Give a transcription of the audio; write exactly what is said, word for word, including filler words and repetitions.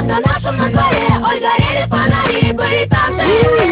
на нашем на дворе. Ой, горели фонари, были танцы.